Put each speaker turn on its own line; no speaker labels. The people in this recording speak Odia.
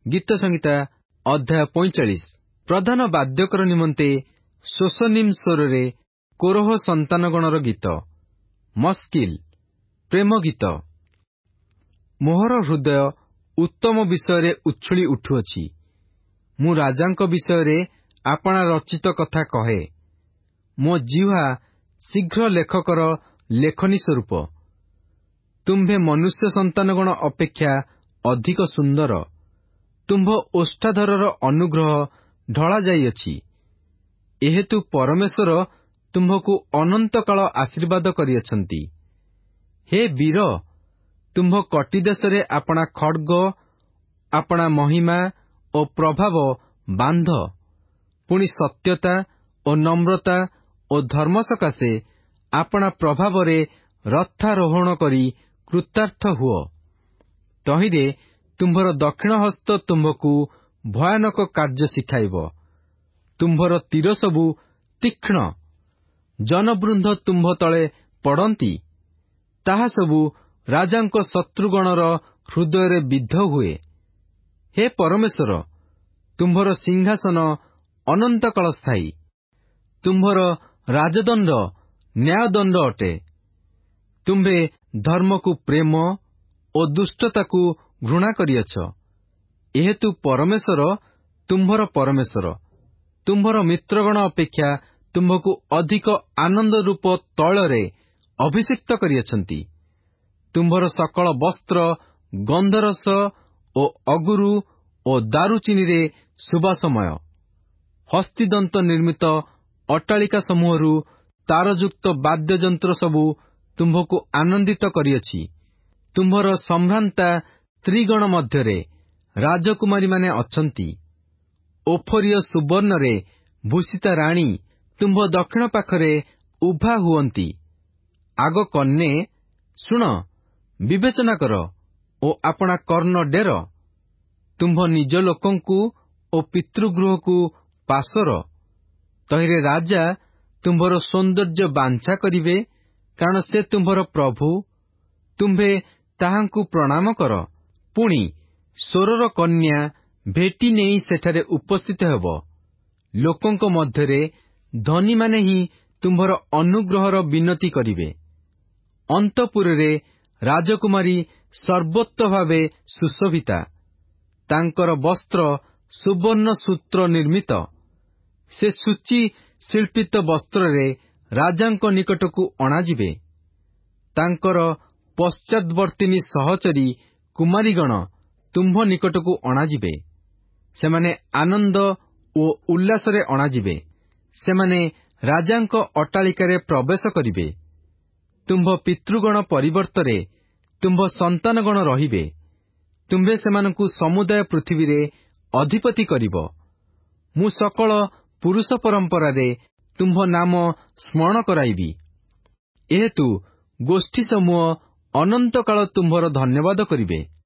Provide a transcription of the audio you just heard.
ଗୀତ ସଂହିତା ଅଧ୍ୟାୟ 45। ପ୍ରଧାନ ବାଦ୍ୟକର ନିମନ୍ତେ ଶୋଷନିମ୍ ସ୍ୱରରେ କୋରହ ସନ୍ତାନଗଣର ଗୀତ। ମସ୍କିଲ୍ ପ୍ରେମ ଗୀତ। ମୋହର ହୃଦୟ ଉତ୍ତମ ବିଷୟରେ ଉଛୁଳି ଉଠୁଅଛି। ମୁଁ ରାଜାଙ୍କ ବିଷୟରେ ଆପଣା ରଚିତ କଥା କହେ। ମୋ ଜିହ୍ୱା ଶୀଘ୍ର ଲେଖକର ଲେଖନୀ ସ୍ୱରୂପ। ତୁମ୍ଭେ ମନୁଷ୍ୟ ସନ୍ତାନଗଣ ଅପେକ୍ଷା ଅଧିକ ସୁନ୍ଦର। ତୁମ୍ଭ ଓଷ୍ଠାଧରର ଅନୁଗ୍ରହ ଢଳା ଯାଇଅଛି। ଏହେତୁ ପରମେଶ୍ୱର ତୁମ୍ଭକୁ ଅନନ୍ତକାଳ ଆଶୀର୍ବାଦ କରିଅଛନ୍ତି। ହେ ବୀର, ତୁମ୍ଭ କଟିଦେଶରେ ଆପଣା ଖଡ୍ଗ, ଆପଣା ମହିମା ଓ ପ୍ରଭାବ ବାନ୍ଧ। ପୁଣି ସତ୍ୟତା ଓ ନମ୍ରତା ଓ ଧର୍ମ ସକାଶେ ଆପଣା ପ୍ରଭାବରେ ରଥାରୋହଣ କରି କୃତାର୍ଥ ହୁଅ। ତହିଁରେ ତୁମ୍ଭର ଦକ୍ଷିଣ ହସ୍ତ ତୁମ୍ଭକୁ ଭୟାନକ କାର୍ଯ୍ୟ ଶିଖାଇବ। ତୁମ୍ଭର ତୀର ସବୁ ତୀକ୍ଷ୍ଣ। ଜନବୃନ୍ଦ ତୁମ୍ଭ ତଳେ ପଡ଼ନ୍ତି। ତାହା ସବୁ ରାଜାଙ୍କ ଶତ୍ରୁଗଣର ହୃଦୟରେ ବିଦ୍ଧ ହୁଏ। ହେ ପରମେଶ୍ୱର, ତୁମ୍ଭର ସିଂହାସନ ଅନନ୍ତକାଳ ସ୍ଥାୟୀ। ତୁମ୍ଭର ରାଜଦଣ୍ଡ ନ୍ୟାୟଦଣ୍ଡ ଅଟେ। ତୁମ୍ଭେ ଧର୍ମକୁ ପ୍ରେମ ଓ ଦୁଷ୍ଟତାକୁ ଘୃଣା କରିଅଛ। ଏହେତୁ ପରମେଶ୍ୱର ତୁମ୍ଭର ପରମେଶ୍ୱର ତୁମ୍ଭର ମିତ୍ରଗଣ ଅପେକ୍ଷା ତୁମ୍ଭକୁ ଅଧିକ ଆନନ୍ଦ ରୂପ ତୈଳରେ ଅଭିଷିକ୍ତ କରିଅଛନ୍ତି। ତୁମ୍ଭର ସକଳ ବସ୍ତ୍ର ଗନ୍ଧରସ ଓ ଅଗୁରୁ ଓ ଦାରୁଚିନିରେ ସୁବାସମୟ। ହସ୍ତିଦନ୍ତ ନିର୍ମିତ ଅଟ୍ଟାଳିକା ସମୂହରୁ ତାରଯୁକ୍ତ ବାଦ୍ୟଯନ୍ତ୍ର ସବୁ ତୁମ୍ଭକୁ ଆନନ୍ଦିତ କରିଅଛି। ତୁମ୍ଭର ସମ୍ଭ୍ରାନ୍ତା ସ୍ତ୍ରୀଗଣ ମଧ୍ୟରେ ରାଜକୁମାରୀମାନେ ଅଛନ୍ତି। ଓଫରିୟ ସୁବର୍ଣ୍ଣରେ ଭୂଷିତା ରାଣୀ ତୁମ୍ଭ ଦକ୍ଷିଣ ପାଖରେ ଉଭା ହୁଅନ୍ତି। ଆଗ କର୍ଣ୍ଣେ, ଶୁଣ, ବିବେଚନା କର ଓ ଆପଣା କର୍ଣ୍ଣ ଡେର। ତୁମ୍ଭ ନିଜ ଲୋକଙ୍କୁ ଓ ପିତୃଗୃହକୁ ପାଶୋର। ତହିଁରେ ରାଜା ତୁମ୍ଭର ସୌନ୍ଦର୍ଯ୍ୟ ବାଞ୍ଛା କରିବେ, କାରଣ ସେ ତୁମ୍ଭର ପ୍ରଭୁ। ତୁମ୍ଭେ ତାହାଙ୍କୁ ପ୍ରଣାମ କର। ପୁଣି ସ୍ୱରର କନ୍ୟା ଭେଟି ନେଇ ସେଠାରେ ଉପସ୍ଥିତ ହେବ। ଲୋକଙ୍କ ମଧ୍ୟରେ ଧନୀମାନେ ହିଁ ତୁମ୍ଭର ଅନୁଗ୍ରହର ବିନତି କରିବେ। ଅନ୍ତଃପୁରରେ ରାଜକୁମାରୀ ସର୍ବୋତ୍ତଭାବେ ସୁଶୋଭିତା। ତାଙ୍କର ବସ୍ତ୍ର ସୁବର୍ଣ୍ଣ ସୂତ୍ର ନିର୍ମିତ। ସେ ସୂଚୀ ଶିଳ୍ପିତ ବସ୍ତ୍ରରେ ରାଜାଙ୍କ ନିକଟକୁ ଅଣାଯିବେ। ତାଙ୍କର ପଶ୍ଚାଦ୍ବର୍ତ୍ତିନୀ ସହଚରୀ କୁମାରୀଗଣ ତୁମ୍ଭ ନିକଟକୁ ଅଣାଯିବେ। ସେମାନେ ଆନନ୍ଦ ଓ ଉଲ୍ଲାସରେ ଅଣାଯିବେ। ସେମାନେ ରାଜାଙ୍କ ଅଟ୍ଟାଳିକାରେ ପ୍ରବେଶ କରିବେ। ତୁମ୍ଭ ପିତୃଗଣ ପରିବର୍ତ୍ତରେ ତୁମ୍ଭ ସନ୍ତାନଗଣ ରହିବେ। ତୁମ୍ଭେ ସେମାନଙ୍କୁ ସମୁଦାୟ ପୃଥିବୀରେ ଅଧିପତି କରିବ। ମୁଁ ସକଳ ପୁରୁଷ ପରମ୍ପରାରେ ତୁମ୍ଭ ନାମ ସ୍ମରଣ କରାଇବି। ଏହେତୁ ଗୋଷ୍ଠୀ ସମୂହ ଅନନ୍ତକାଳ ତୁମ୍ଭର ଧନ୍ୟବାଦ କରିବେ।